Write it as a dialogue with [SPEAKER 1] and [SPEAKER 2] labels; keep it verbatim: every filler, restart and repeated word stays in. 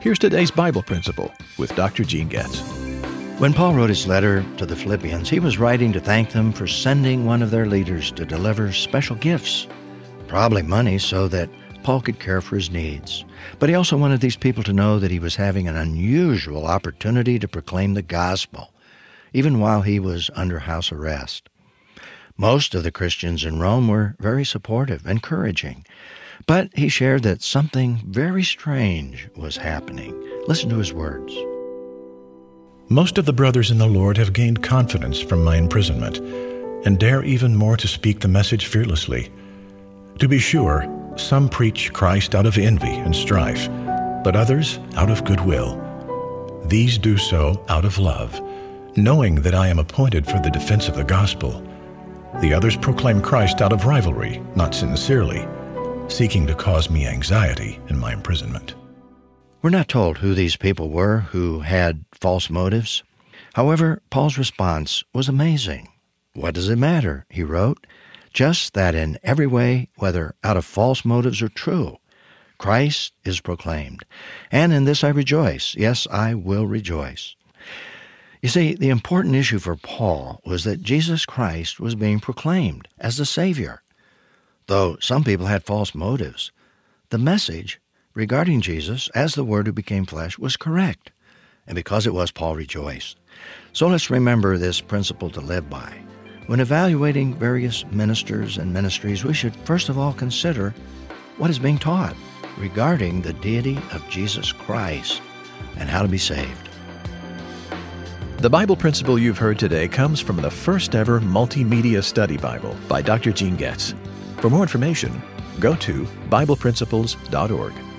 [SPEAKER 1] Here's today's Bible Principle with Doctor Gene Getz.
[SPEAKER 2] When Paul wrote his letter to the Philippians, he was writing to thank them for sending one of their leaders to deliver special gifts, probably money so that Paul could care for his needs. But he also wanted these people to know that he was having an unusual opportunity to proclaim the gospel, even while he was under house arrest. Most of the Christians in Rome were very supportive, encouraging. But he shared that something very strange was happening. Listen to his words.
[SPEAKER 3] Most of the brothers in the Lord have gained confidence from my imprisonment, and dare even more to speak the message fearlessly. To be sure, some preach Christ out of envy and strife, but others out of goodwill. These do so out of love, knowing that I am appointed for the defense of the gospel. The others proclaim Christ out of rivalry, not sincerely, seeking to cause me anxiety in my imprisonment.
[SPEAKER 2] We're not told who these people were who had false motives. However, Paul's response was amazing. What does it matter, he wrote, just that in every way, whether out of false motives or true, Christ is proclaimed. And in this I rejoice. Yes, I will rejoice. You see, the important issue for Paul was that Jesus Christ was being proclaimed as the Savior. Though some people had false motives, the message regarding Jesus as the Word who became flesh was correct. And because it was, Paul rejoiced. So let's remember this principle to live by. When evaluating various ministers and ministries, we should first of all consider what is being taught regarding the deity of Jesus Christ and how to be saved.
[SPEAKER 1] The Bible principle you've heard today comes from the first ever multimedia study Bible by Doctor Gene Getz. For more information, go to Bible Principles dot org.